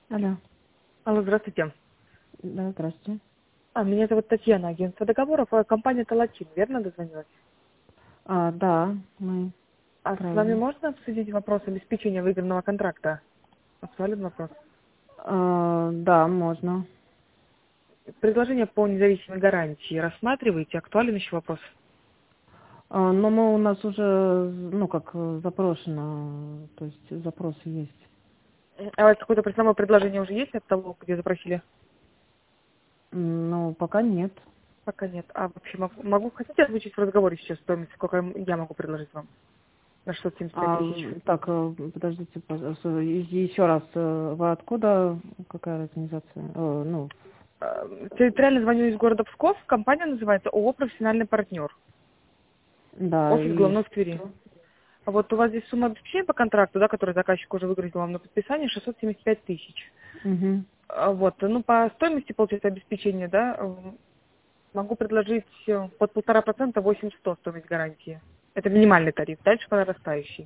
Алло. Алло, здравствуйте. Да, здравствуйте. Меня зовут Татьяна, агентство договоров, компания «Талатин», верно дозвонилась? Да, мы С вами правильно. можно обсудить вопрос обеспечения выигранного контракта? Актуален вопрос. Да, можно. Предложение по независимой гарантии рассматриваете? Актуален еще вопрос? Но мы у нас уже, ну, как запрошено, то есть запросы есть. А у вас какое-то самое предложение уже есть от того, где запросили? Ну, пока нет. Пока нет. А вообще могу, хотите озвучить в разговоре сейчас стоимость, сколько я могу предложить вам? На 675 тысяч. Так, подождите, пожалуйста, еще раз, вы откуда, какая организация? Ну, Территориально звоню из города Псков. Компания называется ООО «Профессиональный партнер». да, Офис и головной в Твери. что? А вот у вас здесь сумма обеспечения по контракту, да, который заказчик уже выгрузил вам на подписание, 675 тысяч. Угу. Вот, ну, по стоимости, получается, обеспечения, да, могу предложить под 1,5% 8100 стоимость гарантии. Это минимальный тариф, дальше по нарастающей.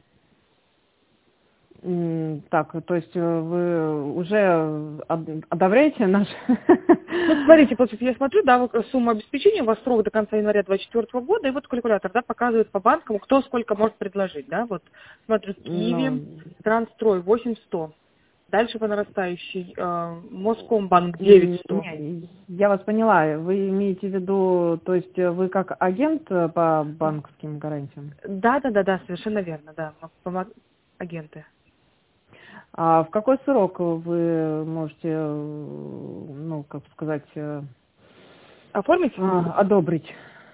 Так, то есть вы уже одобряете наш... Ну, смотрите, получается, я смотрю, да, вот сумма обеспечения у вас срок до конца января 2024 года, и вот калькулятор, да, показывает по банкам, кто сколько может предложить, да, вот, смотрю, Киви, Ну, Трансстрой 8100, дальше по нарастающей, Москомбанк 9100. Не, я вас поняла. Вы имеете в виду, то есть вы как агент по банковским гарантиям? Да, да, да, да, совершенно верно, да, агенты. А в какой срок вы можете, ну, как сказать, Оформить? одобрить?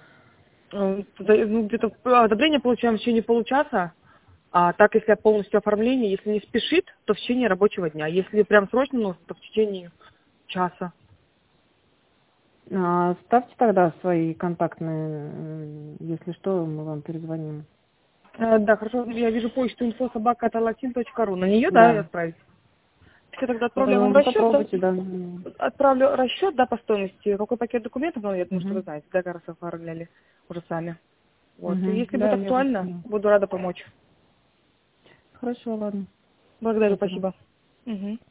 Ну, где-то одобрение получаем в течение получаса, а так, если полностью оформление, если не спешит, то в течение рабочего дня. Если прям срочно нужно, то в течение часа. Ставьте тогда свои контактные, если что, мы вам перезвоним. Да, хорошо, я вижу почту info@talatin.ru. На нее, да, и Да. отправить. Все, тогда отправлю вам расчет, да? Попробуйте, да. Отправлю расчет, да, по стоимости. Какой пакет документов, ну, я думаю, что вы Угу. знаете, да, как раз оформляли уже сами. Вот. И Угу. если будет Да, я вас актуально, поняла. буду рада помочь. Хорошо, ладно. Благодарю, Спасибо. спасибо. Мгм.